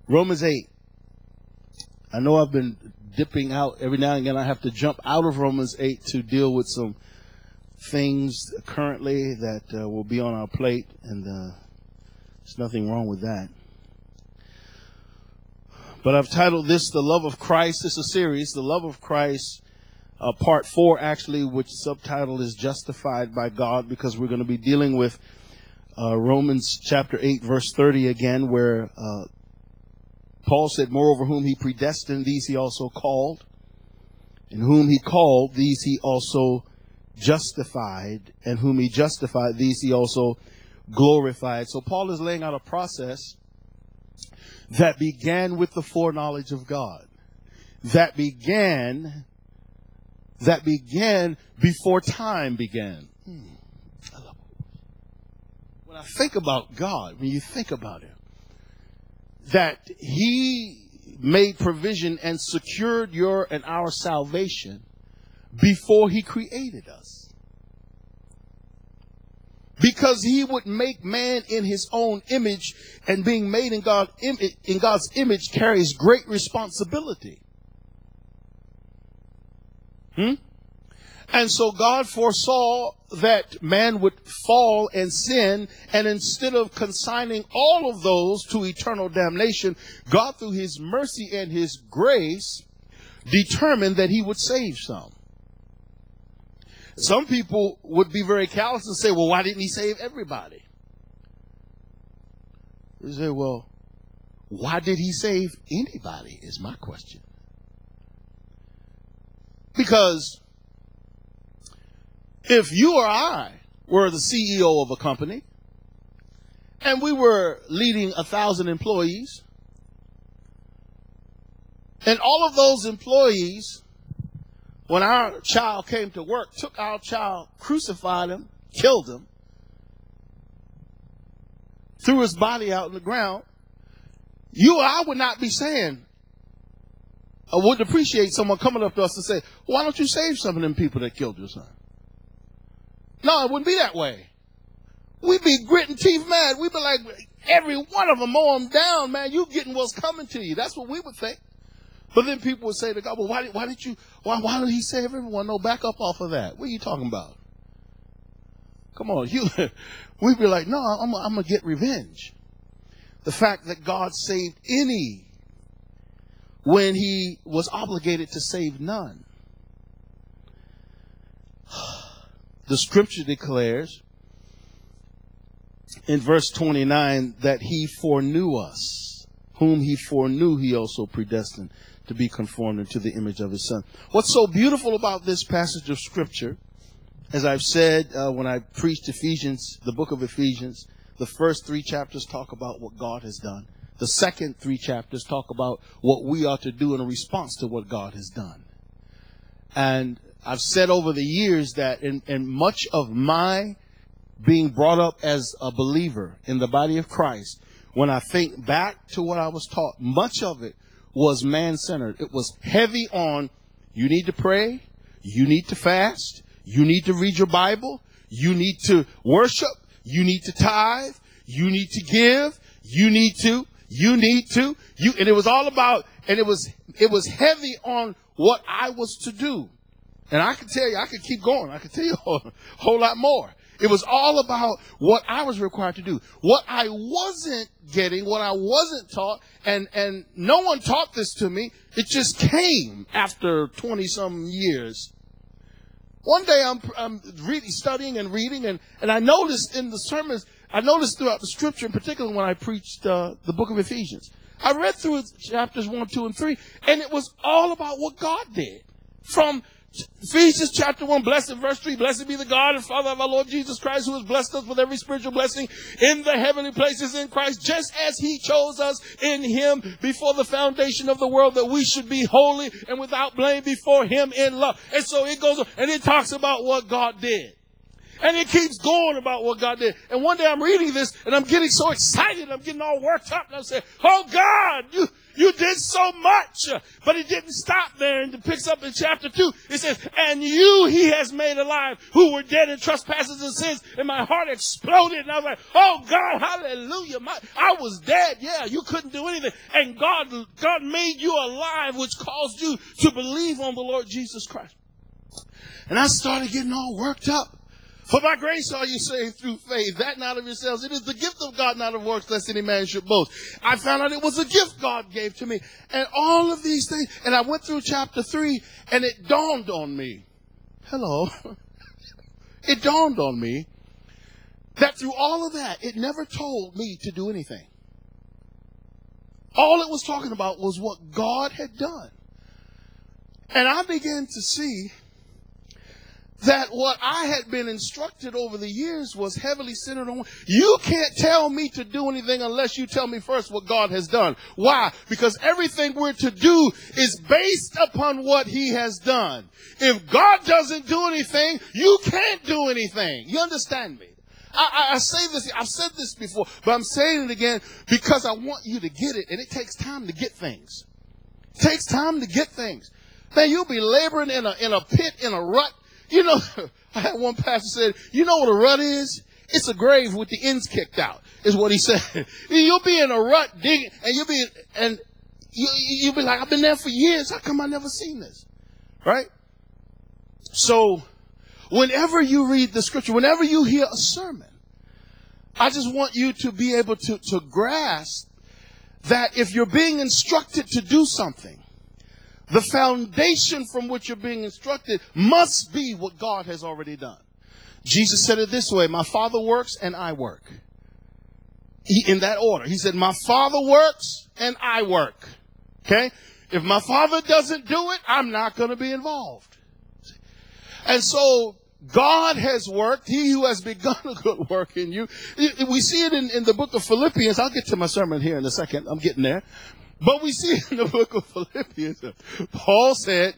Romans 8. I know I've been dipping out every now and again. I have to jump out of Romans 8 to deal with some things currently that will be on our plate, and there's nothing wrong with that. But I've titled this The Love of Christ. It's a series, The Love of Christ, part 4 actually, which subtitle is Justified by God, because we're going to be dealing with Romans chapter 8 verse 30 again, where Paul said, moreover, whom he predestined, these he also called. And whom he called, these he also justified. And whom he justified, these he also glorified. So Paul is laying out a process that began with the foreknowledge of God. That began before time began. When I think about God, when you think about Him, that He made provision and secured your and our salvation before He created us. Because He would make man in His own image, and being made in God's image carries great responsibility. And so God foresaw that man would fall and sin, and instead of consigning all of those to eternal damnation, God, through His mercy and His grace, determined that He would save some. Some people would be very callous and say, well, why didn't He save everybody? They say, well, why did He save anybody is my question. Because if you or I were the CEO of a company and we were leading 1,000 employees, and all of those employees, when our child came to work, took our child, crucified him, killed him, threw his body out on the ground, you or I would not be saying, I wouldn't appreciate someone coming up to us and say, why don't you save some of them people that killed your son? No, it wouldn't be that way. We'd be gritting teeth mad. We'd be like, every one of them, mow them down, man. You getting what's coming to you. That's what we would think. But then people would say to God, well, why did He save everyone? No, back up off of that. What are you talking about? Come on. We'd be like, no, I'm going to get revenge. The fact that God saved any when He was obligated to save none. The scripture declares in verse 29 that He foreknew us. Whom He foreknew, He also predestined to be conformed into the image of His Son. What's so beautiful about this passage of scripture, as I've said when I preached Ephesians, the book of Ephesians, the first 3 chapters talk about what God has done. The second 3 chapters talk about what we are to do in response to what God has done. And I've said over the years that in much of my being brought up as a believer in the body of Christ, when I think back to what I was taught, much of it was man-centered. It was heavy on, you need to pray, you need to fast, you need to read your Bible, you need to worship, you need to tithe, you need to give, and it was all about, and it was heavy on what I was to do. And I can tell you, I could keep going. I could tell you a whole lot more. It was all about what I was required to do. What I wasn't getting, what I wasn't taught, and no one taught this to me. It just came after 20-some years. One day I'm really studying and reading, and I noticed in the sermons, I noticed throughout the scripture, in particular when I preached the book of Ephesians, I read through chapters 1, 2, and 3, and it was all about what God did. From Ephesians chapter 1, blessed, verse 3, blessed be the God and Father of our Lord Jesus Christ, who has blessed us with every spiritual blessing in the heavenly places in Christ, just as He chose us in Him before the foundation of the world, that we should be holy and without blame before Him in love. And so it goes on, and it talks about what God did. And it keeps going about what God did. And one day I'm reading this and I'm getting so excited. I'm getting all worked up. And I'm saying, oh God, you did so much. But it didn't stop there. And it picks up in chapter 2. It says, and you he has made alive who were dead in trespasses and sins. And my heart exploded. And I was like, oh God, hallelujah. I was dead. Yeah, you couldn't do anything. And God made you alive, which caused you to believe on the Lord Jesus Christ. And I started getting all worked up. For by grace are you saved through faith, that not of yourselves. It is the gift of God, not of works, lest any man should boast. I found out it was a gift God gave to me. And all of these things. And I went through chapter 3, and it dawned on me. Hello. It dawned on me that through all of that, it never told me to do anything. All it was talking about was what God had done. And I began to see that what I had been instructed over the years was heavily centered on, you can't tell me to do anything unless you tell me first what God has done. Why? Because everything we're to do is based upon what he has done. If God doesn't do anything, you can't do anything. You understand me? I say this, I've said this before, but I'm saying it again because I want you to get it, and it takes time to get things. It takes time to get things. Man, you'll be laboring in a pit, in a rut. You know, I had one pastor said, you know what a rut is? It's a grave with the ends kicked out, is what he said. You'll be in a rut digging, and you'll be like, I've been there for years. How come I never seen this? Right? So, whenever you read the scripture, whenever you hear a sermon, I just want you to be able to grasp that if you're being instructed to do something, the foundation from which you're being instructed must be what God has already done. Jesus said it this way, my Father works and I work. In that order. He said, my Father works and I work. Okay? If my Father doesn't do it, I'm not going to be involved. And so God has worked. He who has begun a good work in you. We see it in the book of Philippians. I'll get to my sermon here in a second. I'm getting there. But we see in the book of Philippians, Paul said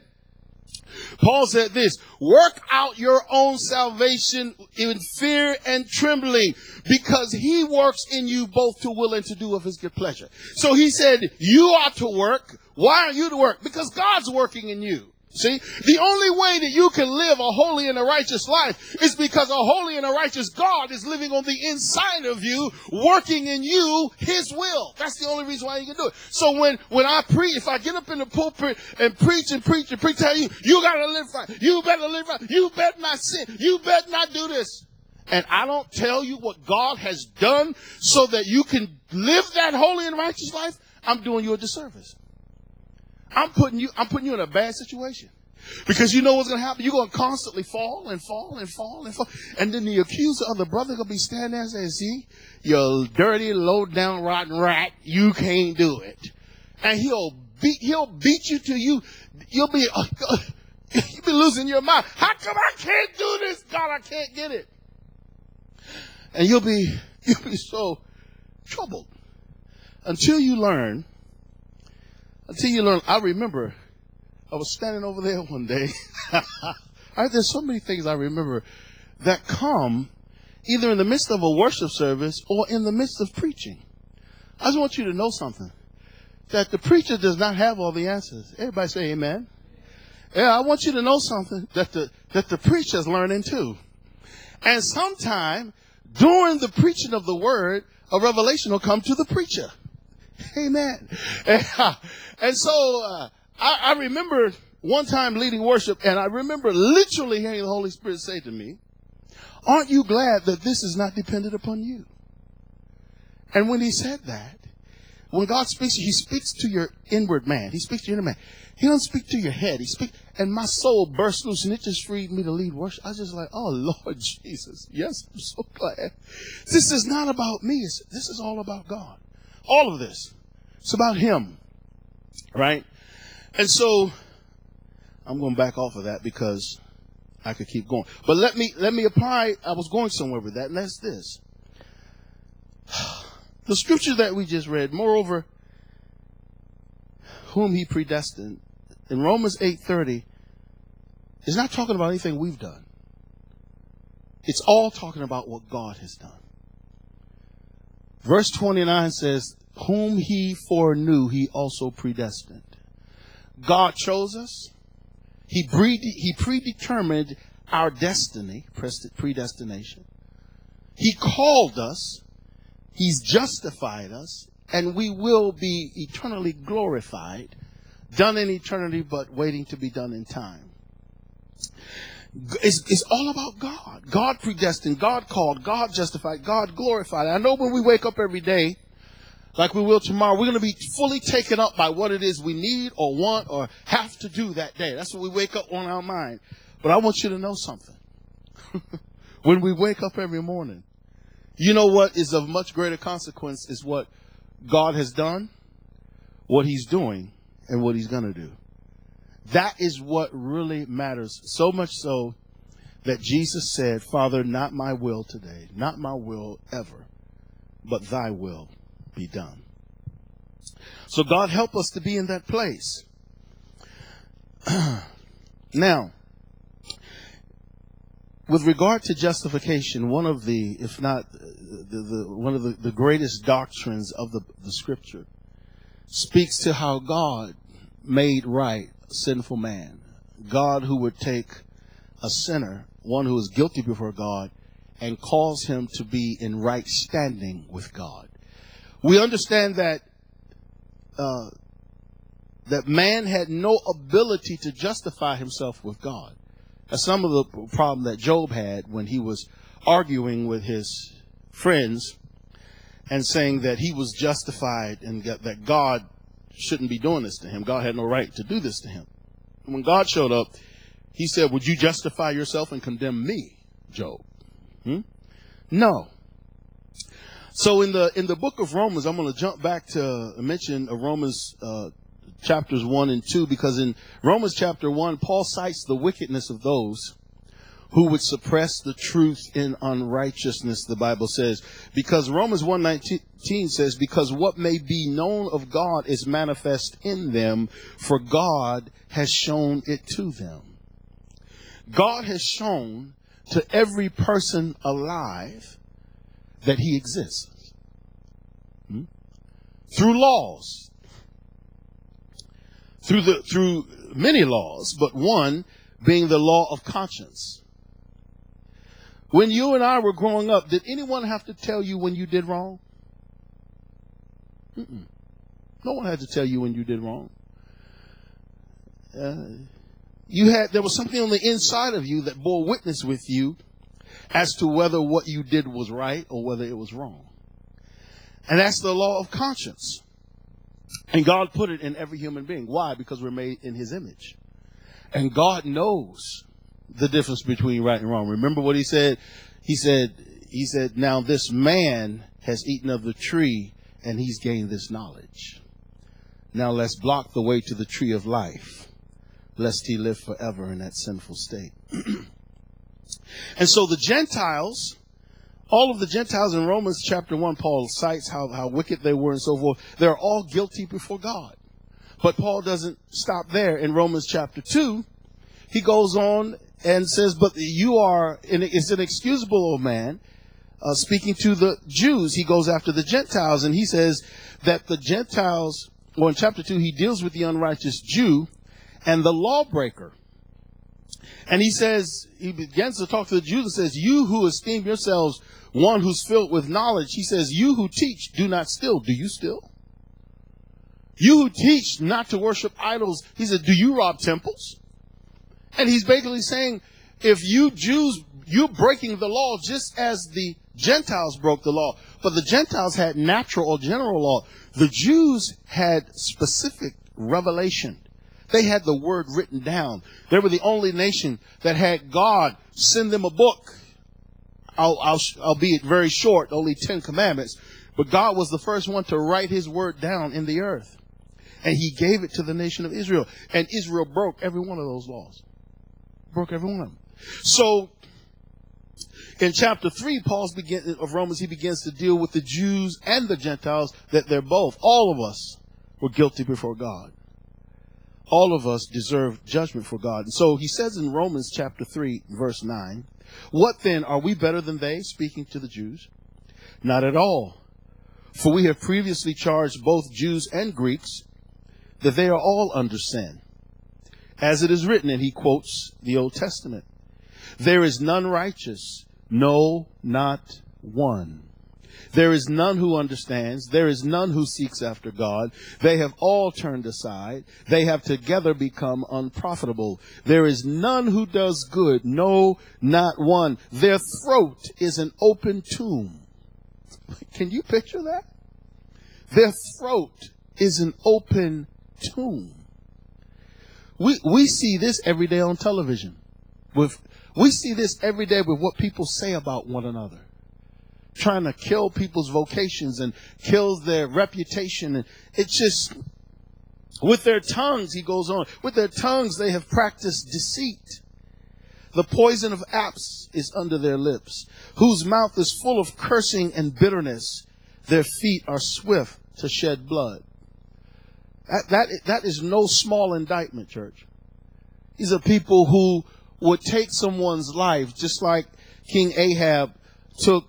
this, work out your own salvation in fear and trembling, because he works in you both to will and to do of his good pleasure. So he said, you are to work. Why are you to work? Because God's working in you. See, the only way that you can live a holy and a righteous life is because a holy and a righteous God is living on the inside of you, working in you his will. That's the only reason why you can do it. So when I preach, if I get up in the pulpit and preach, tell you gotta live right. You better live right. You better not sin. You better not do this. And I don't tell you what God has done so that you can live that holy and righteous life, I'm doing you a disservice. I'm putting you in a bad situation. Because you know what's going to happen? You're going to constantly fall and fall and fall and fall. And then the accuser of the brother going to be standing there and saying, see, you dirty, low-down, rotten rat, you can't do it. And he'll beat you till you'll be losing your mind. How come I can't do this? God, I can't get it. And you'll be so troubled until you learn. I remember I was standing over there one day. There's so many things I remember that come either in the midst of a worship service or in the midst of preaching. I just want you to know something, that the preacher does not have all the answers. Everybody say amen. Yeah, I want you to know something, that the preacher's learning too. And sometime during the preaching of the word, a revelation will come to the preacher. Amen. And so I remember one time leading worship, and I remember literally hearing the Holy Spirit say to me, aren't you glad that this is not dependent upon you? And when he said that, when God speaks, he speaks to your inward man. He speaks to your inner man. He doesn't speak to your head. And my soul burst loose, and it just freed me to lead worship. I was just like, oh, Lord Jesus. Yes, I'm so glad. This is not about me. This is all about God. All of this. It's about him. Right? And so I'm going to back off of that because I could keep going. But let me apply. I was going somewhere with that, and that's this. The scripture that we just read, moreover, whom he predestined, in Romans 8:30, is not talking about anything we've done. It's all talking about what God has done. Verse 29 says, whom he foreknew, he also predestined. God chose us. He predetermined our destiny, predestination. He called us. He's justified us. And we will be eternally glorified, done in eternity, but waiting to be done in time. It's all about God. God predestined, God called, God justified, God glorified. I know when we wake up every day, like we will tomorrow, we're going to be fully taken up by what it is we need or want or have to do that day. That's what we wake up on our mind. But I want you to know something. When we wake up every morning, you know what is of much greater consequence is what God has done, what he's doing, and what he's going to do. That is what really matters. So much so that Jesus said, Father, not my will today, not my will ever, but thy will be done. So God help us to be in that place. Now, with regard to justification, one of the, if not one of the greatest doctrines of the scripture speaks to how God made right a sinful man. God who would take a sinner, one who is guilty before God, and cause him to be in right standing with God. We understand that that man had no ability to justify himself with God. That's some of the problem that Job had when he was arguing with his friends and saying that he was justified and that God shouldn't be doing this to him. God had no right to do this to him. And when God showed up, he said, would you justify yourself and condemn me, Job? No. So in the book of Romans, I'm going to jump back to mention Romans chapters 1 and 2, because in Romans chapter 1, Paul cites the wickedness of those who would suppress the truth in unrighteousness, the Bible says. Because Romans 1:19 says, because what may be known of God is manifest in them, for God has shown it to them. God has shown to every person alive that he exists. Through laws. Through many laws, but one being the law of conscience. When you and I were growing up, did anyone have to tell you when you did wrong? No one had to tell you when you did wrong. There was something on the inside of you that bore witness with you as to whether what you did was right or whether it was wrong. And that's the law of conscience. And God put it in every human being. Why? Because we're made in his image. And God knows the difference between right and wrong. Remember what he said? He said, now this man has eaten of the tree and he's gained this knowledge. Now let's block the way to the tree of life, lest he live forever in that sinful state. And so the Gentiles, all of the Gentiles in Romans chapter 1, Paul cites how wicked they were and so forth. They're all guilty before God. But Paul doesn't stop there. In Romans chapter 2, he goes on and says, but you are, it's an excusable man, speaking to the Jews. He goes after the Gentiles, and he says that the Gentiles, well, in chapter 2, he deals with the unrighteous Jew and the lawbreaker. And he says, he begins to talk to the Jews and says, you who esteem yourselves one who's filled with knowledge, he says, you who teach, do not steal. Do you steal? You who teach not to worship idols, he says, do you rob temples? And he's basically saying, if you Jews, you're breaking the law just as the Gentiles broke the law. But the Gentiles had natural or general law. The Jews had specific revelation. They had the word written down. They were the only nation that had God send them a book. Albeit very short, only 10 commandments. But God was the first one to write his word down in the earth. And he gave it to the nation of Israel. And Israel broke every one of those laws. Broke every one of them. So in chapter 3, of Romans, he begins to deal with the Jews and the Gentiles, that they're both, all of us were guilty before God. All of us deserve judgment for God. And so he says in Romans chapter 3, verse 9, What then? Are we better than they? Speaking to the Jews. Not at all. For we have previously charged both Jews and Greeks that they are all under sin. As it is written, and he quotes the Old Testament, there is none righteous, no, not one. There is none who understands. There is none who seeks after God. They have all turned aside. They have together become unprofitable. There is none who does good, no, not one. Their throat is an open tomb. Can you picture that? Their throat is an open tomb. We see this every day on television. We see this every day with what people say about one another. Trying to kill people's vocations and kill their reputation. And it's just, with their tongues, he goes on, with their tongues they have practiced deceit. The poison of apes is under their lips, whose mouth is full of cursing and bitterness. Their feet are swift to shed blood. That is no small indictment, church. These are people who would take someone's life, just like King Ahab took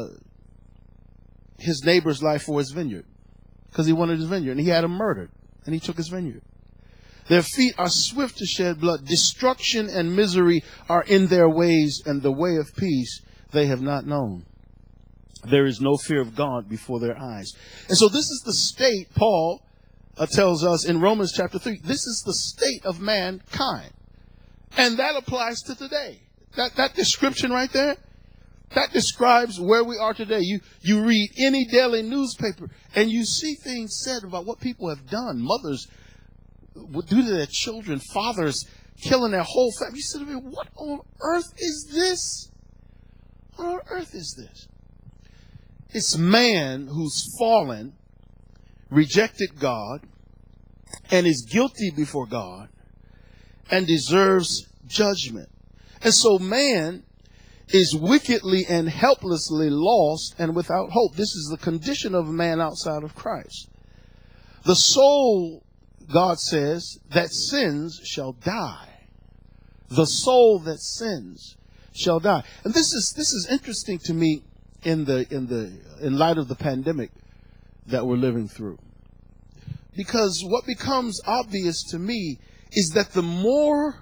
his neighbor's life for his vineyard, because he wanted his vineyard, and he had him murdered, and he took his vineyard. Their feet are swift to shed blood. Destruction and misery are in their ways, and the way of peace they have not known. There is no fear of God before their eyes. And so this is the state, Paul tells us in Romans chapter 3, this is the state of mankind. And that applies to today. That description right there, that describes where we are today. You read any daily newspaper and you see things said about what people have done. Mothers would do to their children, fathers killing their whole family. You sit there, what on earth is this? What on earth is this? It's man who's fallen, rejected God, and is guilty before God, and deserves judgment. And so man is wickedly and helplessly lost and without hope. This is the condition of man outside of Christ. The soul, God says, that sins shall die. The soul that sins shall die. And this is interesting to me in light of the pandemic that we're living through. Because what becomes obvious to me is that the more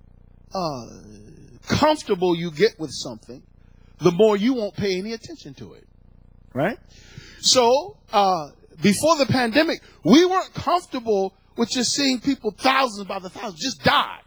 comfortable you get with something, the more you won't pay any attention to it. Right? So, before the pandemic, we weren't comfortable with just seeing people thousands by the thousands just die.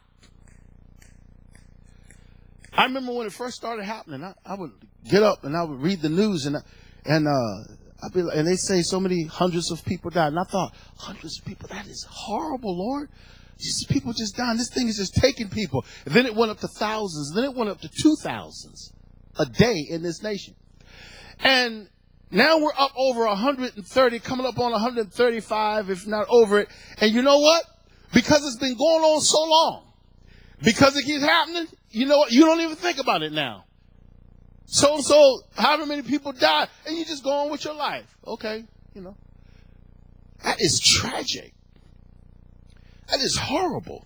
I remember when it first started happening, I would get up and I would read the news and I'd be like, and they say so many hundreds of people died. And I thought, hundreds of people, that is horrible, Lord. Just people just dying. This thing is just taking people. And then it went up to thousands. Then it went up to 2,000 a day in this nation. And now we're up over 130, coming up on 135, if not over it. And you know what? Because it's been going on so long, because it keeps happening, you know what? You don't even think about it now. So, however many people die, and you just go on with your life. Okay, you know. That is tragic. That is horrible.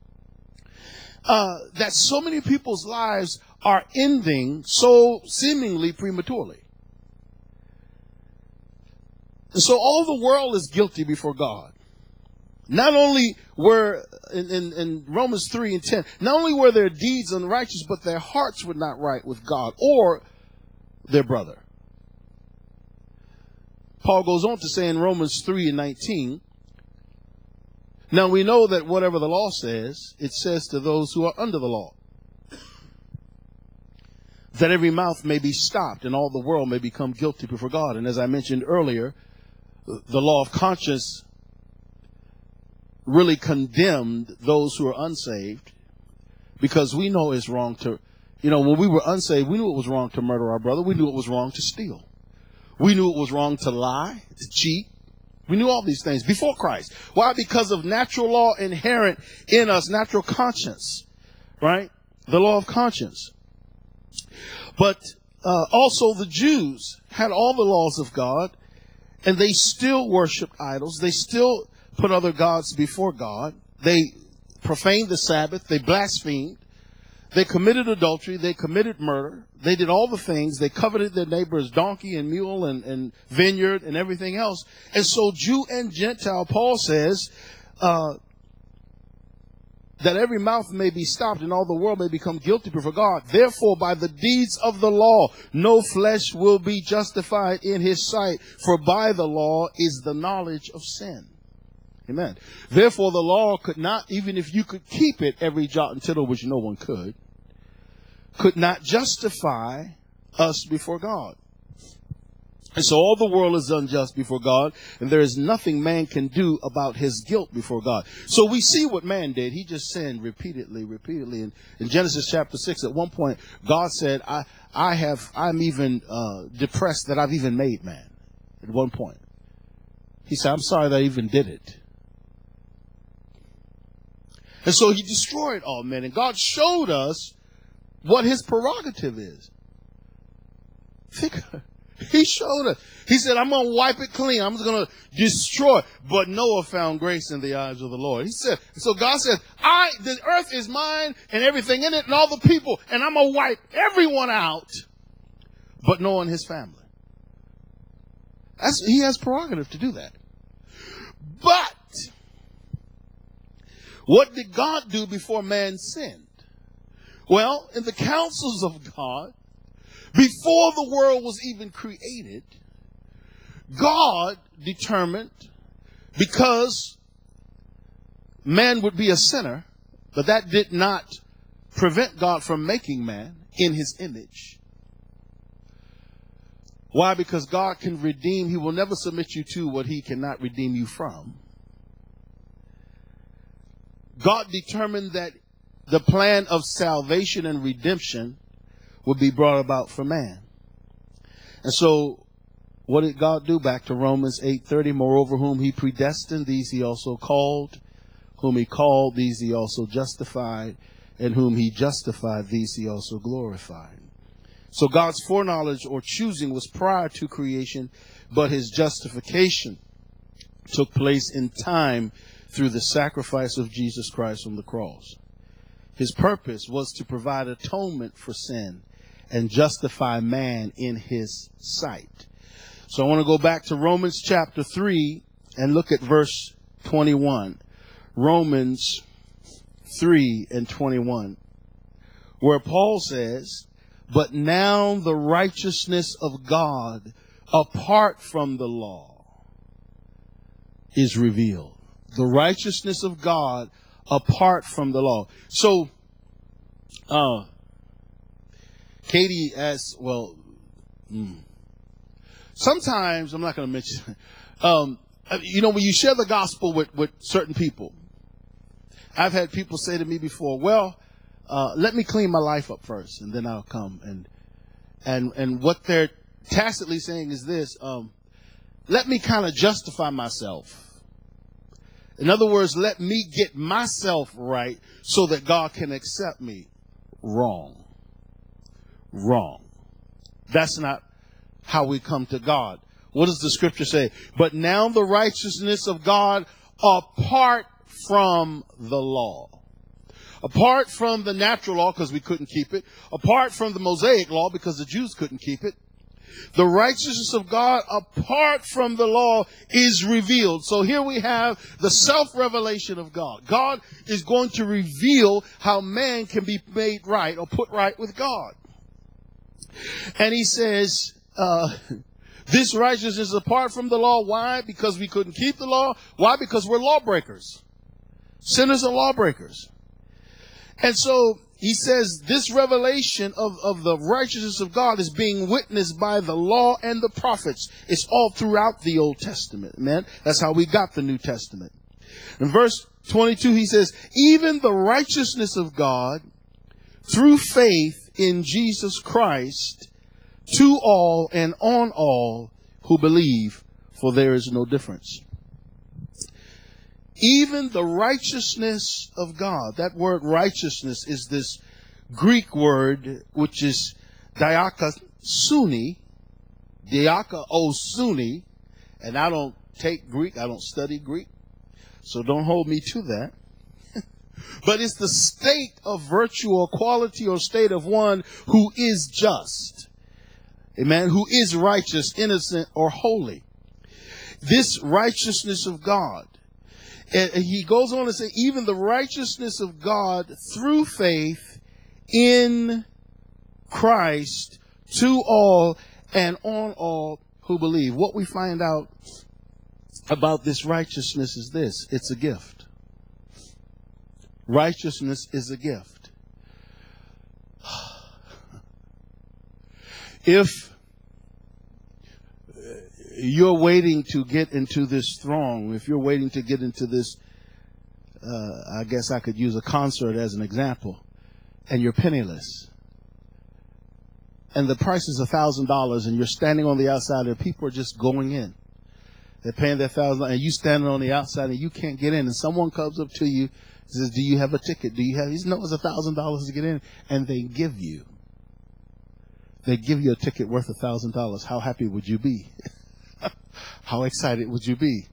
That so many people's lives are ending so seemingly prematurely. And so all the world is guilty before God. Not only were, in Romans 3 and 10, not only were their deeds unrighteous, but their hearts were not right with God or their brother. Paul goes on to say in Romans 3 and 19, now we know that whatever the law says, it says to those who are under the law, that every mouth may be stopped and all the world may become guilty before God. And as I mentioned earlier, the law of conscience really condemned those who are unsaved, because we know it's wrong to, when we were unsaved, we knew it was wrong to murder our brother. We knew it was wrong to steal. We knew it was wrong to lie, to cheat. We knew all these things before Christ. Why? Because of natural law inherent in us, natural conscience, right? The law of conscience. But also the Jews had all the laws of God, and they still worshiped idols. They still put other gods before God. They profaned the Sabbath. They blasphemed. They committed adultery. They committed murder. They did all the things. They coveted their neighbor's donkey and mule and vineyard and everything else. And so Jew and Gentile, Paul says, that every mouth may be stopped and all the world may become guilty before God. Therefore, by the deeds of the law, no flesh will be justified in his sight, for by the law is the knowledge of sin. Amen. Therefore, the law could not, even if you could keep it every jot and tittle, which no one could not justify us before God. And so all the world is unjust before God, and there is nothing man can do about his guilt before God. So we see what man did. He just sinned repeatedly. In Genesis chapter 6, at one point, God said, I'm even depressed that I've even made man. At one point. He said, I'm sorry that I even did it. And so he destroyed all men, and God showed us what his prerogative is. He showed us. He said, I'm going to wipe it clean. I'm just going to destroy. But Noah found grace in the eyes of the Lord. He said, so God said, the earth is mine and everything in it and all the people, and I'm going to wipe everyone out but Noah and his family. He has prerogative to do that. But what did God do before man sinned? Well, in the counsels of God, before the world was even created, God determined, because man would be a sinner, but that did not prevent God from making man in his image. Why? Because God can redeem. He will never submit you to what he cannot redeem you from. God determined that the plan of salvation and redemption would be brought about for man. And so what did God do? Back to Romans 8:30. Moreover, whom he predestined, these he also called. Whom he called, these he also justified. And whom he justified, these he also glorified. So God's foreknowledge or choosing was prior to creation, but his justification took place in time through the sacrifice of Jesus Christ on the cross. His purpose was to provide atonement for sin and justify man in his sight. So I want to go back to Romans chapter 3 and look at verse 21. Romans 3 and 21, where Paul says, but now the righteousness of God apart from the law is revealed. The righteousness of God apart from the law. So, Katie asks, well, sometimes, I'm not going to mention, when you share the gospel with certain people, I've had people say to me before, well, let me clean my life up first, and then I'll come. And what they're tacitly saying is this, let me kind of justify myself. In other words, let me get myself right so that God can accept me. Wrong. That's not how we come to God. What does the scripture say? But now the righteousness of God apart from the law. Apart from the natural law, because we couldn't keep it. Apart from the Mosaic law, because the Jews couldn't keep it. The righteousness of God apart from the law is revealed. So here we have the self-revelation of God. God is going to reveal how man can be made right or put right with God. And he says, this righteousness is apart from the law. Why? Because we couldn't keep the law. Why? Because we're lawbreakers. Sinners are lawbreakers. And so he says this revelation of the righteousness of God is being witnessed by the law and the prophets. It's all throughout the Old Testament, man. That's how we got the New Testament. In verse 22, he says, even the righteousness of God through faith in Jesus Christ to all and on all who believe, for there is no difference. Even the righteousness of God. That word righteousness is this Greek word, which is diakosuni, and I don't take Greek. I don't study Greek. So don't hold me to that. but it's the state of virtue or quality or state of one who is just. Amen. Who is righteous, innocent, or holy. This righteousness of God. And he goes on to say, even the righteousness of God through faith in Christ to all and on all who believe. What we find out about this righteousness is this: it's a gift. Righteousness is a gift. If you're waiting to get into this throng, if you're waiting to get into this, I guess I could use a concert as an example, and you're penniless, and the price is $1,000, and you're standing on the outside, and people are just going in. They're paying their $1,000, and you standing on the outside, and you can't get in. And someone comes up to you, says, "Do you have a ticket? Do you have?" He says, "No, it's $1,000 to get in," and they give you a ticket worth $1,000. How happy would you be? How excited would you be?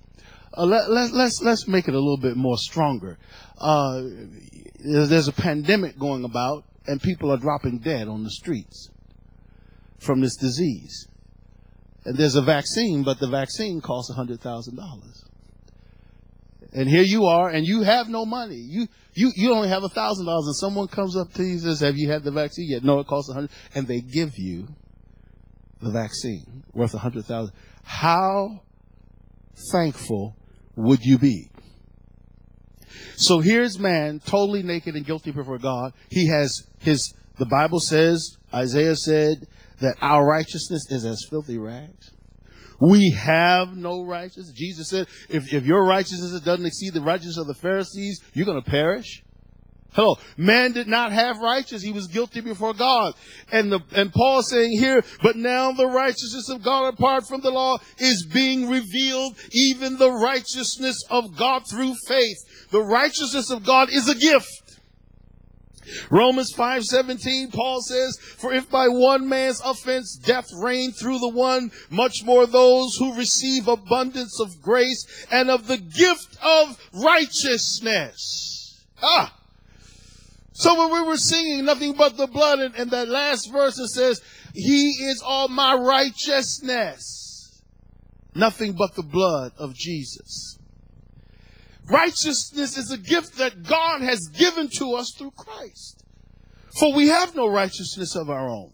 Let's make it a little bit more stronger. There's a pandemic going about, and people are dropping dead on the streets from this disease. And there's a vaccine, but the vaccine costs $100,000. And here you are, and you have no money. You only have $1,000, and someone comes up to you and says, "Have you had the vaccine yet?" "No, it costs $100,000. And they give you the vaccine worth $100,000. How thankful would you be? So here's man, totally naked and guilty before God. He has the Bible says, Isaiah said, that our righteousness is as filthy rags. We have no righteousness. Jesus said, if your righteousness doesn't exceed the righteousness of the Pharisees, you're going to perish. Hello. Man did not have righteousness. He was guilty before God. And Paul is saying here, but now the righteousness of God apart from the law is being revealed, even the righteousness of God through faith. The righteousness of God is a gift. Romans 5:17, Paul says, for if by one man's offense death reigned through the one, much more those who receive abundance of grace and of the gift of righteousness. So when we were singing nothing but the blood, and that last verse, it says, he is all my righteousness. Nothing but the blood of Jesus. Righteousness is a gift that God has given to us through Christ. For we have no righteousness of our own.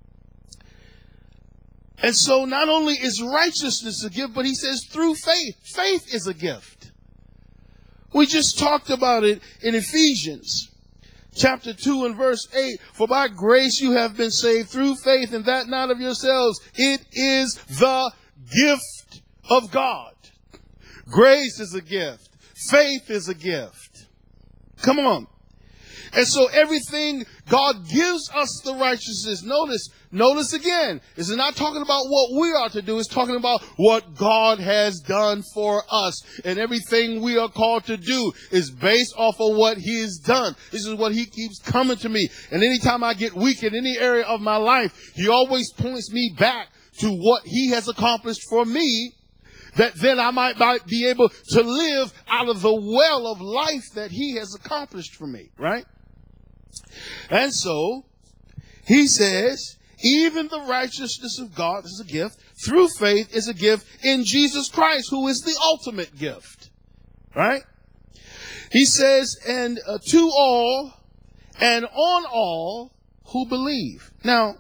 And so not only is righteousness a gift, but he says through faith. Faith is a gift. We just talked about it in Ephesians chapter 2 and verse 8. For by grace you have been saved through faith, and that not of yourselves. It is the gift of God. Grace is a gift. Faith is a gift. Come on. And so everything God gives us the righteousness. Notice again, this is not talking about what we are to do. It's talking about what God has done for us. And everything we are called to do is based off of what he has done. This is what he keeps coming to me. And anytime I get weak in any area of my life, he always points me back to what he has accomplished for me, that then I might be able to live out of the well of life that he has accomplished for me, right? And so he says, even the righteousness of God is a gift. Through faith is a gift in Jesus Christ, who is the ultimate gift, right? He says, and to all and on all who believe. Now,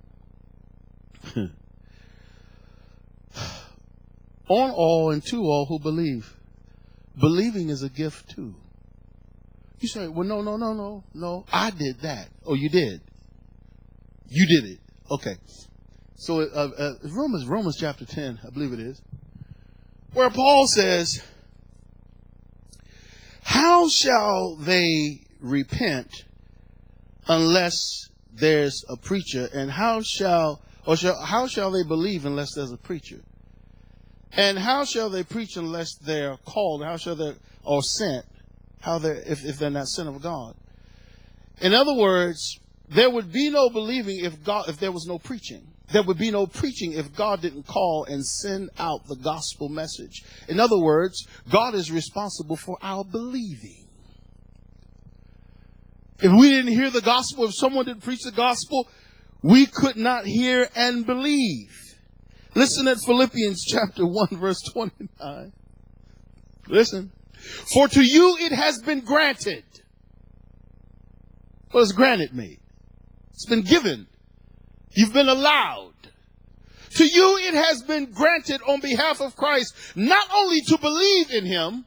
on all and to all who believe. Believing is a gift too. You say, well, no. I did that. Oh, you did? You did it. Okay. So Romans chapter 10, I believe it is, where Paul says, how shall they repent unless there's a preacher? And how shall they believe unless there's a preacher? And how shall they preach unless they're called? How shall they, or sent? If they're not sent of God? In other words, there would be no believing if there was no preaching. There would be no preaching if God didn't call and send out the gospel message. In other words, God is responsible for our believing. If we didn't hear the gospel, if someone didn't preach the gospel, we could not hear and believe. Listen at Philippians chapter 1, verse 29. Listen. For to you it has been granted. What does granted mean? It's been given. You've been allowed. To you it has been granted on behalf of Christ, not only to believe in him,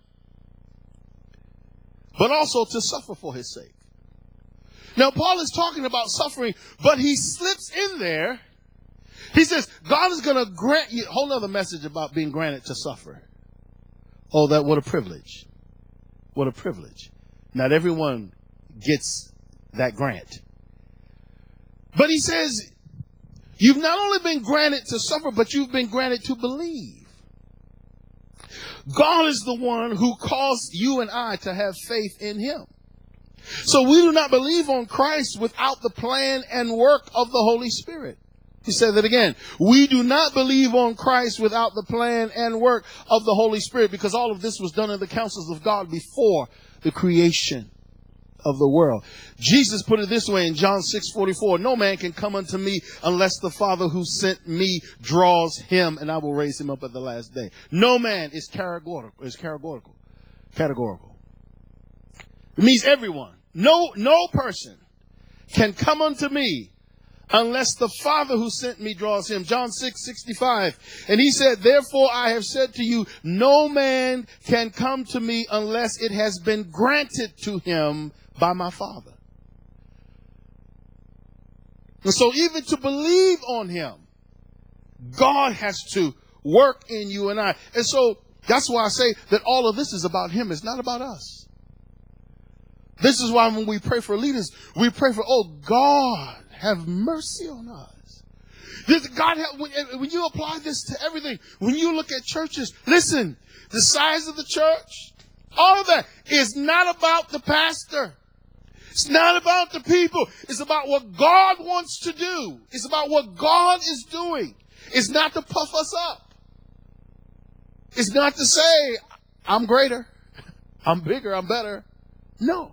but also to suffer for his sake. Now, Paul is talking about suffering, but he slips in there. He says, God is going to grant you a whole other message about being granted to suffer. Oh, what a privilege. What a privilege. Not everyone gets that grant. But he says, you've not only been granted to suffer, but you've been granted to believe. God is the one who caused you and I to have faith in him. So we do not believe on Christ without the plan and work of the Holy Spirit. He said that again. We do not believe on Christ without the plan and work of the Holy Spirit, because all of this was done in the counsels of God before the creation of the world. Jesus put it this way in John 6:44. No man can come unto me unless the Father who sent me draws him, and I will raise him up at the last day. No man is categorical. It means everyone. No person can come unto me unless the Father who sent me draws him. John 6:65. And he said, therefore I have said to you, no man can come to me unless it has been granted to him by my Father. And so even to believe on him, God has to work in you and I. And so that's why I say that all of this is about him. It's not about us. This is why when we pray for leaders, we pray for, oh, God, have mercy on us. When you apply this to everything, when you look at churches, listen, the size of the church, all of that is not about the pastor. It's not about the people. It's about what God wants to do. It's about what God is doing. It's not to puff us up. It's not to say, I'm greater, I'm bigger, I'm better. No.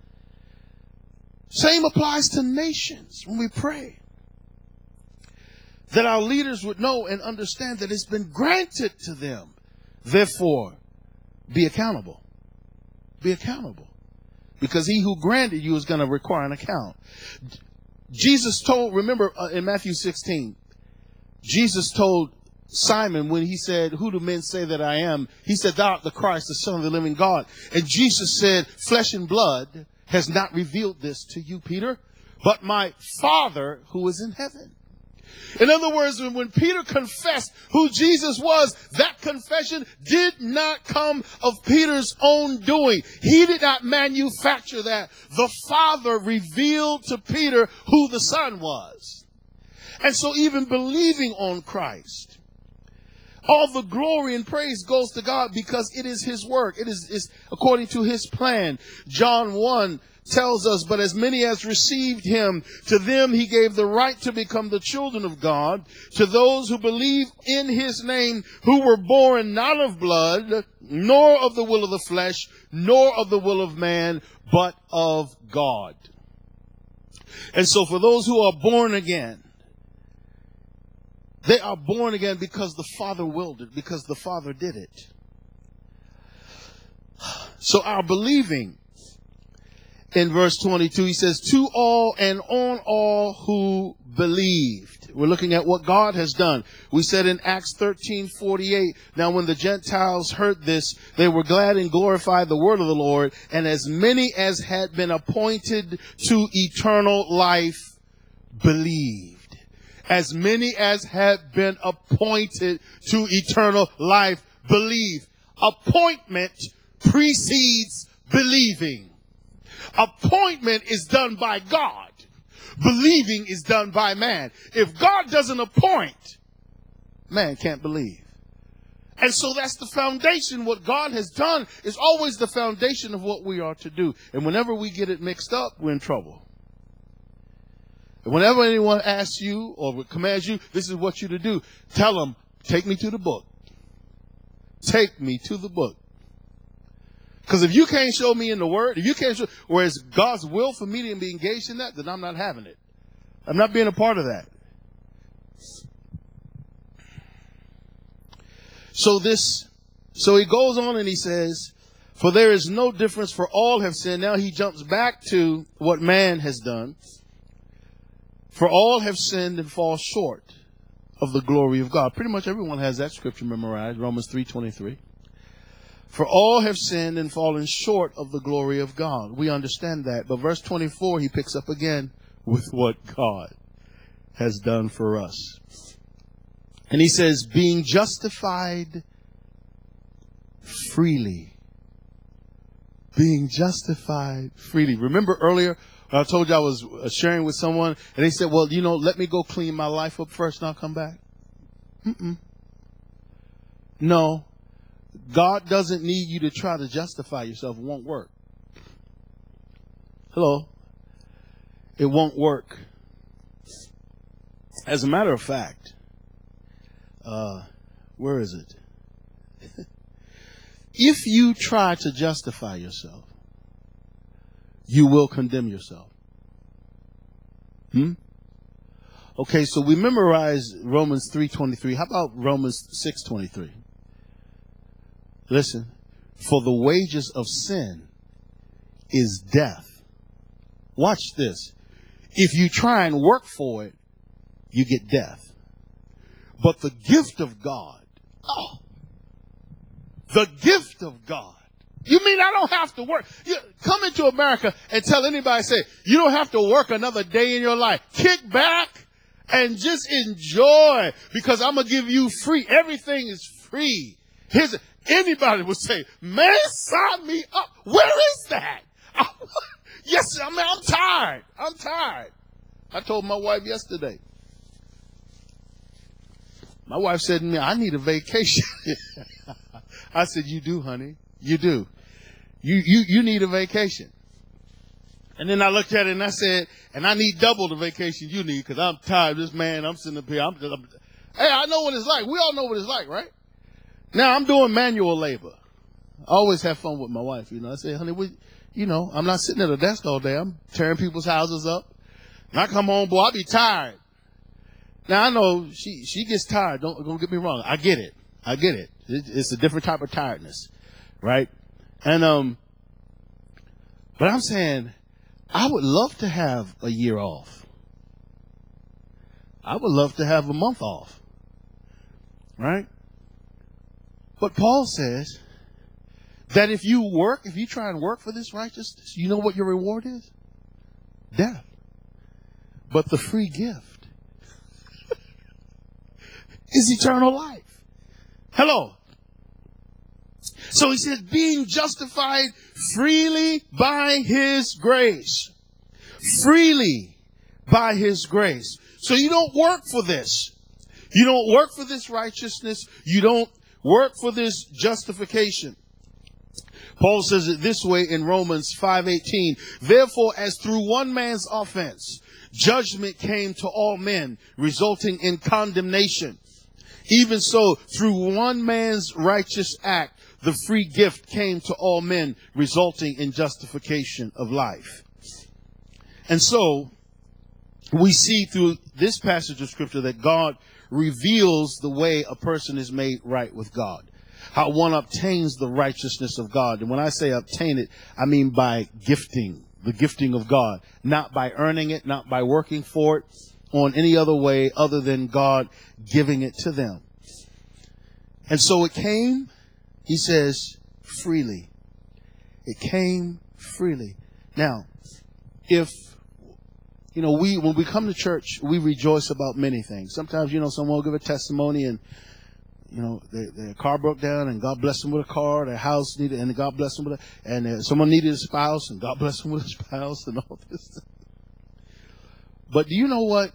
Same applies to nations when we pray. That our leaders would know and understand that it's been granted to them. Therefore, be accountable. Be accountable. Because he who granted you is going to require an account. Jesus told, remember in Matthew 16, Jesus told Simon when he said, who do men say that I am? He said, thou art the Christ, the Son of the living God. And Jesus said, flesh and blood has not revealed this to you, Peter, but my Father who is in heaven. In other words, when Peter confessed who Jesus was, that confession did not come of Peter's own doing. He did not manufacture that. The Father revealed to Peter who the Son was. And so even believing on Christ, all the glory and praise goes to God because it is his work. It is according to his plan. John 1 tells us, but as many as received him, to them he gave the right to become the children of God, to those who believe in his name, who were born not of blood, nor of the will of the flesh, nor of the will of man, but of God. And so for those who are born again, they are born again because the Father willed it, because the Father did it. So our believing, in verse 22, he says, to all and on all who believed. We're looking at what God has done. We said in Acts 13:48, now when the Gentiles heard this, they were glad and glorified the word of the Lord, and as many as had been appointed to eternal life believed. As many as had been appointed to eternal life believe. Appointment precedes believing. Appointment is done by God. Believing is done by man. If God doesn't appoint, man can't believe. And so that's the foundation. What God has done is always the foundation of what we are to do. And whenever we get it mixed up, we're in trouble. And whenever anyone asks you or commands you, this is what you to do, tell them, take me to the book. Take me to the book. Because if you can't show me in the word, if you can't show where it's God's will for me to be engaged in that, then I'm not having it. I'm not being a part of that. So he goes on and he says, for there is no difference, for all have sinned. Now he jumps back to what man has done. For all have sinned and fall short of the glory of God. Pretty much everyone has that scripture memorized, Romans 3:23. For all have sinned and fallen short of the glory of God. We understand that. But verse 24, he picks up again with what God has done for us. And he says, being justified freely. Being justified freely. Remember earlier, I told you I was sharing with someone, and they said, well, let me go clean my life up first and I'll come back. No. God doesn't need you to try to justify yourself. It won't work. Hello? It won't work. As a matter of fact, where is it? If you try to justify yourself, you will condemn yourself. Okay, so we memorized Romans 3:23. How about Romans 6:23? Listen, for the wages of sin is death. Watch this. If you try and work for it, you get death. But the gift of God, the gift of God. You mean I don't have to work? You come into America and tell anybody, say, you don't have to work another day in your life. Kick back and just enjoy, because I'm going to give you free. Everything is free. Anybody would say, man, sign me up. Where is that? Yes, I'm tired. I'm tired. I told my wife yesterday. My wife said to me, I need a vacation. I said, you do, honey. You do. You need a vacation. And then I looked at it and I said, and I need double the vacation you need, because I'm tired of this man. I'm sitting up here. Hey, I know what it's like. We all know what it's like, right? Now I'm doing manual labor. I always have fun with my wife. I say, honey, I'm not sitting at a desk all day. I'm tearing people's houses up. And I come home, boy, I'll be tired. Now I know she gets tired. Don't get me wrong. I get it. It's a different type of tiredness, right? And but I'm saying I would love to have a year off. I would love to have a month off, right? But Paul says that if you try and work for this righteousness, you know what your reward is? Death. But the free gift is eternal life. Hello. So he says, being justified freely by his grace. Freely by his grace. So you don't work for this. You don't work for this righteousness. You don't work for this justification. Paul says it this way in Romans 5:18. Therefore, as through one man's offense, judgment came to all men, resulting in condemnation. Even so, through one man's righteous act, the free gift came to all men, resulting in justification of life. And so, we see through this passage of scripture that God reveals the way a person is made right with God. How one obtains the righteousness of God. And when I say obtain it, I mean by gifting, the gifting of God. Not by earning it, not by working for it, on any other way other than God giving it to them. And so it came, he says, freely. It came freely. Now, when we come to church, we rejoice about many things. Sometimes, someone will give a testimony and, their car broke down and God blessed them with a car. Their house needed, and God blessed them with and someone needed a spouse and God blessed them with a spouse and all this. But do you know what?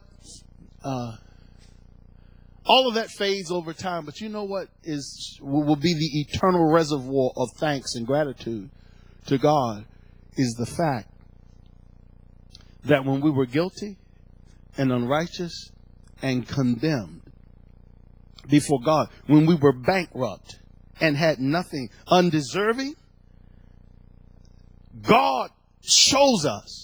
All of that fades over time, but you know what will be the eternal reservoir of thanks and gratitude to God is the fact that when we were guilty and unrighteous and condemned before God, when we were bankrupt and had nothing, undeserving, God chose us.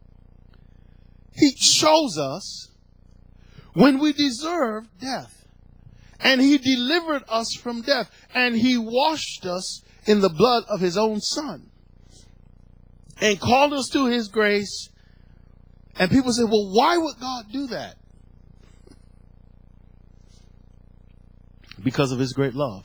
He chose us when we deserved death. And he delivered us from death. And he washed us in the blood of his own son. And called us to his grace. And people say, well, why would God do that? Because of his great love.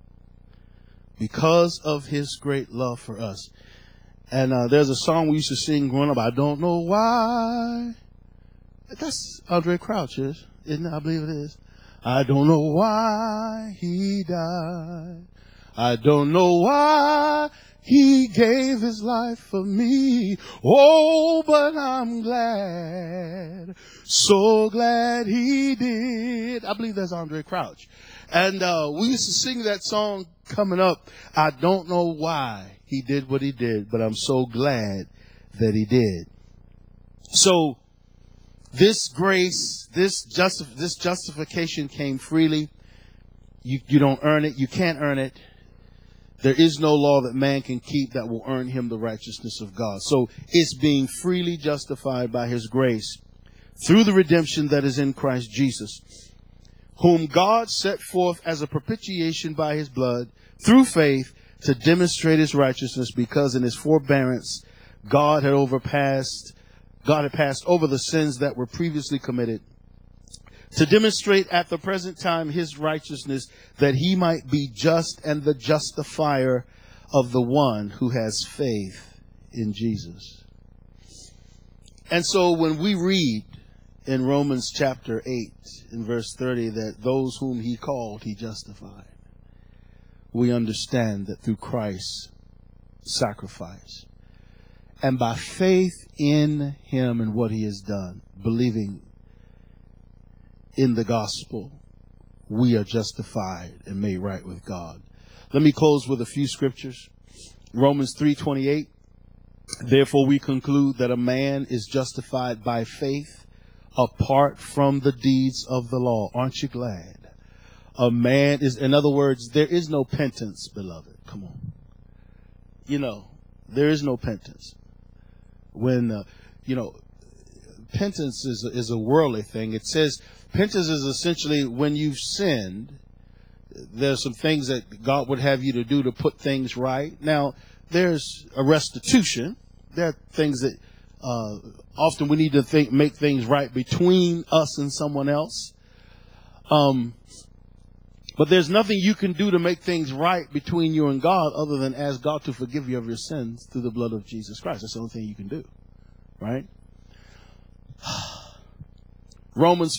Because of his great love for us. And there's a song we used to sing growing up. I don't know why. That's Andre Crouch, isn't it? I believe it is. I don't know why he died. I don't know why he gave his life for me. Oh, but I'm glad. So glad he did. I believe that's Andre Crouch. And we used to sing that song coming up. I don't know why he did what he did, but I'm so glad that he did. So this grace, this justification came freely. You don't earn it. You can't earn it. There is no law that man can keep that will earn him the righteousness of God. So it's being freely justified by his grace through the redemption that is in Christ Jesus, whom God set forth as a propitiation by his blood through faith to demonstrate his righteousness, because in his forbearance God had passed over the sins that were previously committed, to demonstrate at the present time his righteousness, that he might be just and the justifier of the one who has faith in Jesus. And so when we read in Romans chapter 8 in verse 30 that those whom he called, he justified, we understand that through Christ's sacrifice and by faith in him and what he has done, believing in the gospel, we are justified and made right with God. Let me close with a few scriptures. Romans 3:28. Therefore we conclude that a man is justified by faith apart from the deeds of the law. Aren't you glad? A man is, in other words, there is no penance, beloved. Come on. You know, there is no penance. When, penance is a worldly thing. It says penance is essentially when you've sinned, there's some things that God would have you to do to put things right. Now, there's a restitution. There are things that often we need to make things right between us and someone else. But there's nothing you can do to make things right between you and God other than ask God to forgive you of your sins through the blood of Jesus Christ. That's the only thing you can do, right? Romans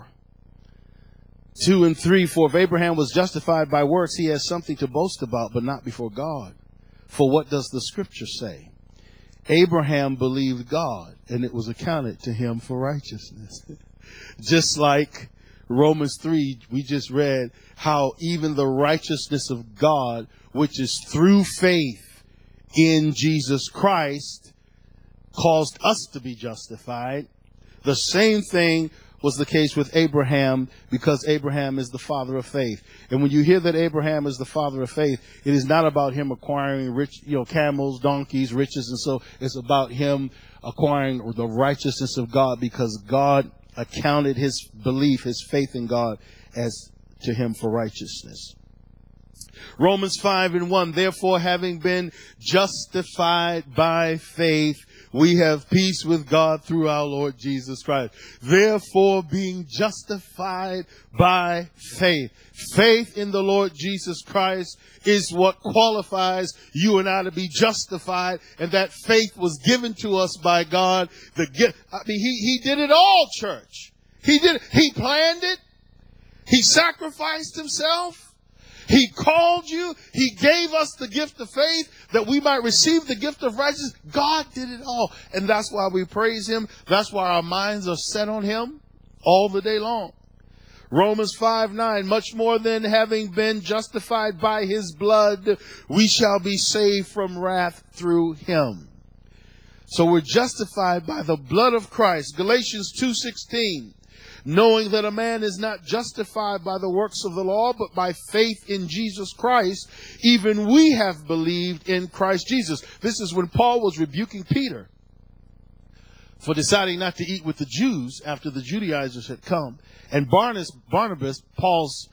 4:2 and 3, for if Abraham was justified by works, he has something to boast about, but not before God. For what does the scripture say? Abraham believed God, and it was accounted to him for righteousness. Just like Romans 3, we just read how even the righteousness of God, which is through faith in Jesus Christ, caused us to be justified. The same thing was the case with Abraham, because Abraham is the father of faith. And when you hear that Abraham is the father of faith, it is not about him acquiring rich, camels, donkeys, riches, and so it's about him acquiring the righteousness of God, because God accounted his belief, his faith in God, as to him for righteousness. Romans 5:1, therefore having been justified by faith, we have peace with God through our Lord Jesus Christ. Therefore, being justified by faith. Faith in the Lord Jesus Christ is what qualifies you and I to be justified. And that faith was given to us by God. He did it all, church. He did it. He planned it. He sacrificed himself. He called you. He gave us the gift of faith that we might receive the gift of righteousness. God did it all. And that's why we praise him. That's why our minds are set on him all the day long. Romans 5:9, much more than having been justified by his blood, we shall be saved from wrath through him. So we're justified by the blood of Christ. Galatians 2:16. knowing that a man is not justified by the works of the law, but by faith in Jesus Christ. Even we have believed in Christ Jesus. This is when Paul was rebuking Peter for deciding not to eat with the Jews after the Judaizers had come. And Barnabas, Paul's,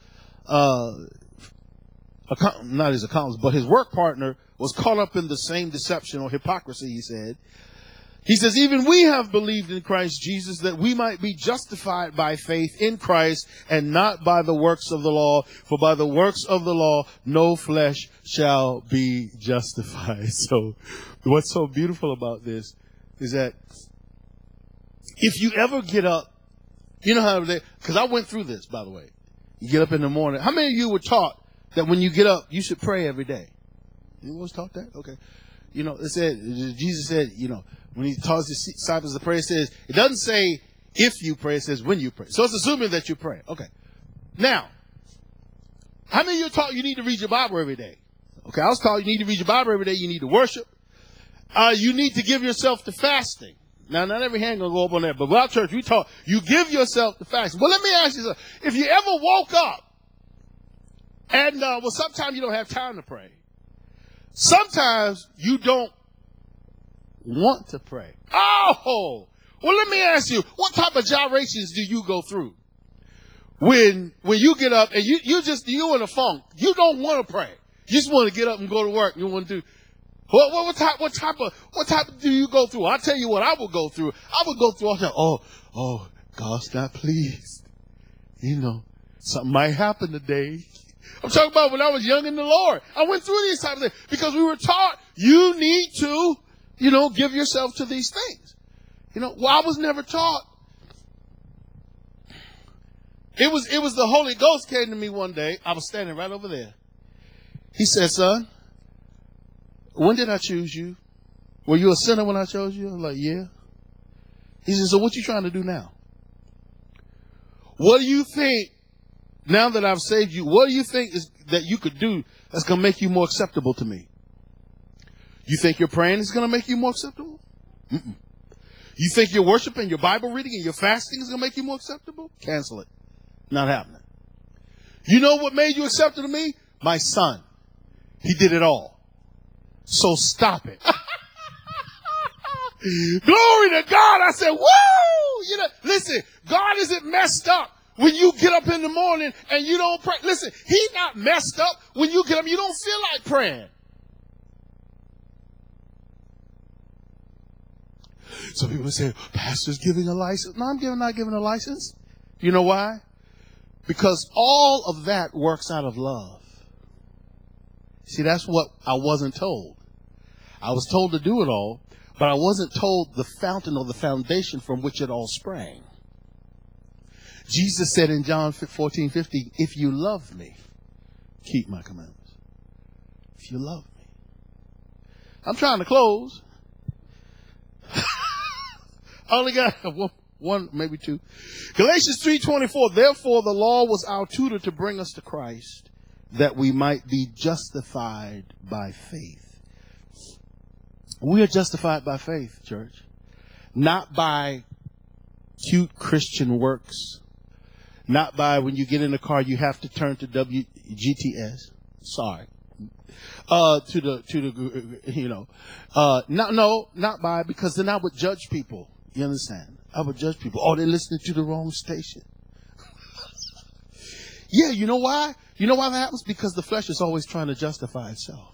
not his accomplice, but his work partner, was caught up in the same deception or hypocrisy, he said. He says, even we have believed in Christ Jesus, that we might be justified by faith in Christ and not by the works of the law. For by the works of the law, no flesh shall be justified. So what's so beautiful about this is that if you ever get up, you know how they, because I went through this, by the way. You get up in the morning. How many of you were taught that when you get up, you should pray every day? You was taught that? Okay. You know, it said, Jesus said, you know, when he taught his disciples to pray, it says, it doesn't say if you pray, it says when you pray. So it's assuming that you pray. Okay. Now, how many of you are taught you need to read your Bible every day? Okay, I was taught you need to read your Bible every day. You need to worship. You need to give yourself to fasting. Now, not every hand gonna go up on that, but with our church, we taught you give yourself to fasting. Well, let me ask you something. If you ever woke up and, well, sometimes you don't have time to pray. Sometimes you don't want to pray. Oh, well, let me ask you, what type of gyrations do you go through when you get up and you in a funk? You don't want to pray. You just want to get up and go to work. You want to do what type do you go through? I'll tell you what I would go through. I would go through all that. Oh, God's not pleased. You know, something might happen today. I'm talking about when I was young in the Lord. I went through these types of things because we were taught you need to, you know, give yourself to these things. You know, well, I was never taught. It was the Holy Ghost came to me one day. I was standing right over there. He said, son, when did I choose you? Were you a sinner when I chose you? I'm like, yeah. He said, so what you trying to do now? What do you think, now that I've saved you, what do you think is that you could do that's going to make you more acceptable to me? You think your praying is going to make you more acceptable? Mm-mm. You think your worship and your Bible reading and your fasting is going to make you more acceptable? Cancel it. Not happening. You know what made you acceptable to me? My son. He did it all. So stop it. Glory to God. I said, woo! You know, listen, God isn't messed up when you get up in the morning and you don't pray. Listen, he's not messed up when you get up and you don't feel like praying. Some people say, pastor's giving a license. No, I'm not giving a license. You know why? Because all of that works out of love. See, that's what I wasn't told. I was told to do it all, but I wasn't told the fountain or the foundation from which it all sprang. Jesus said in John 14:50, if you love me, keep my commandments. If you love me. I'm trying to close. I only got one, maybe two. Galatians 3:24, therefore the law was our tutor to bring us to Christ, that we might be justified by faith. We are justified by faith, church. Not by cute Christian works. Not by when you get in the car, you have to turn to WGTS. Sorry. Not by, because then I would judge people. You understand? I would judge people. Oh, they're listening to the wrong station. Yeah, you know why? You know why that happens? Because the flesh is always trying to justify itself.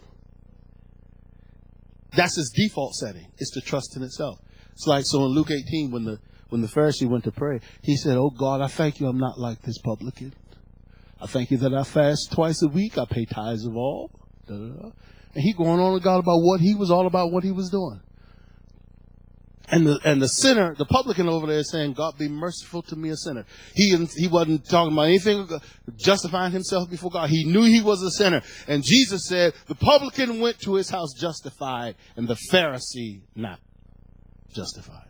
That's its default setting. It's to trust in itself. It's like, so in Luke 18, when the Pharisee went to pray, he said, oh God, I thank you I'm not like this publican. I thank you that I fast twice a week. I pay tithes of all. Da, da, da. And he going on to God about what he was all about, what he was doing. And the sinner, the publican over there is saying, God be merciful to me, a sinner. He wasn't talking about anything justifying himself before God. He knew he was a sinner. And Jesus said, the publican went to his house justified and the Pharisee not justified.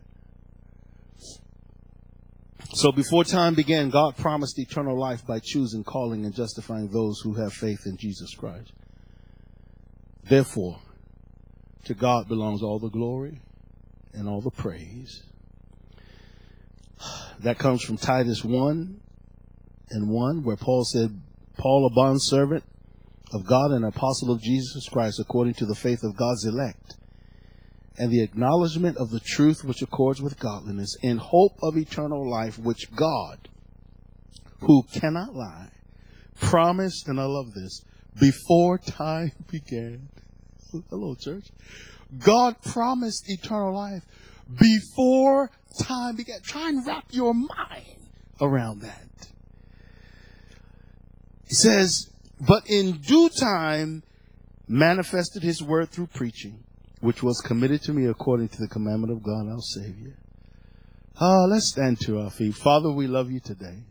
So before time began, God promised eternal life by choosing, calling, and justifying those who have faith in Jesus Christ. Therefore, to God belongs all the glory and all the praise. That comes from Titus 1:1, where Paul said, Paul, a bondservant of God and apostle of Jesus Christ, according to the faith of God's elect, and the acknowledgement of the truth which accords with godliness, in hope of eternal life, which God, who cannot lie, promised, and I love this, before time began. Hello, church. God promised eternal life before time began. Try and wrap your mind around that. He says, but in due time manifested his word through preaching, which was committed to me according to the commandment of God our Savior. Let's stand to our feet. Father, we love you today.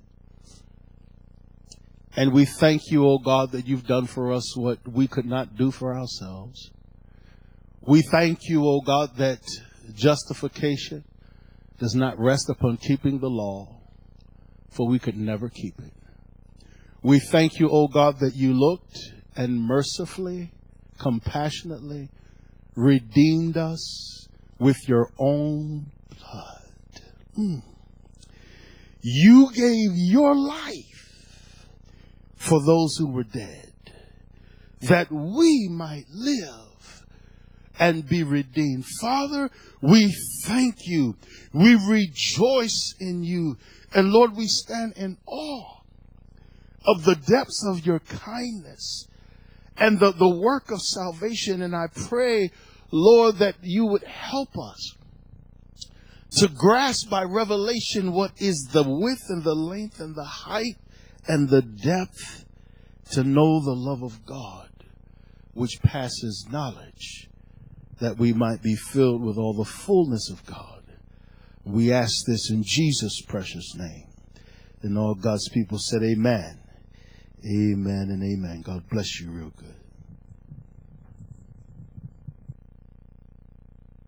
And we thank you, oh God, that you've done for us what we could not do for ourselves. We thank you, oh God, that justification does not rest upon keeping the law, for we could never keep it. We thank you, oh God, that you looked and mercifully, compassionately redeemed us with your own blood. You gave your life for those who were dead, that we might live and be redeemed. Father, we thank you. We rejoice in you. And Lord, we stand in awe of the depths of your kindness and the work of salvation. And I pray, Lord, that you would help us to grasp by revelation what is the width and the length and the height and the depth, to know the love of God, which passes knowledge, that we might be filled with all the fullness of God. We ask this in Jesus' precious name. And all God's people said amen. Amen and amen. God bless you real good.